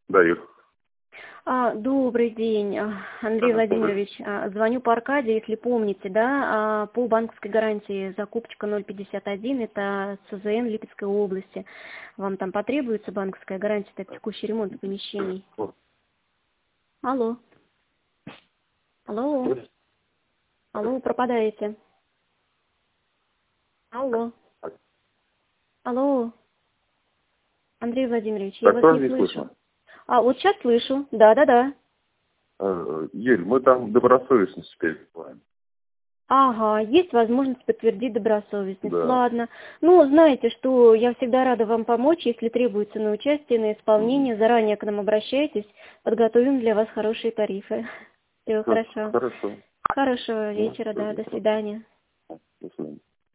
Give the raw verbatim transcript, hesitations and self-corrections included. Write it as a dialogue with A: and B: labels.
A: Даю.
B: А, добрый день, а, Андрей
A: Ага,
B: Владимирович. А, Звоню по Аркадии, если помните, да, а, по банковской гарантии закупочка ноль пятьдесят один, это ЦЗН Липецкой области. Вам там потребуется банковская гарантия, это текущий ремонт помещений? Алло. Алло. Алло, пропадаете. Алло. Алло. Андрей Владимирович, я
A: Так
B: вас
A: тоже
B: не
A: не
B: слышу.
A: слышно.
B: А, вот сейчас слышу. Да-да-да.
A: Э, Юль, мы там добросовестность переживаем.
B: Ага, есть возможность подтвердить добросовестность.
A: Да.
B: Ладно. Ну, знаете, что я всегда рада вам помочь, если требуется на участие, на
A: Мгм.
B: исполнение. Заранее к нам обращайтесь, подготовим для вас хорошие тарифы. Все
A: Всё,
B: хорошо.
A: хорошо.
B: Хорошего
A: Ну,
B: вечера,
A: всё,
B: да, до
A: хорошо.
B: свидания.
A: До свидания.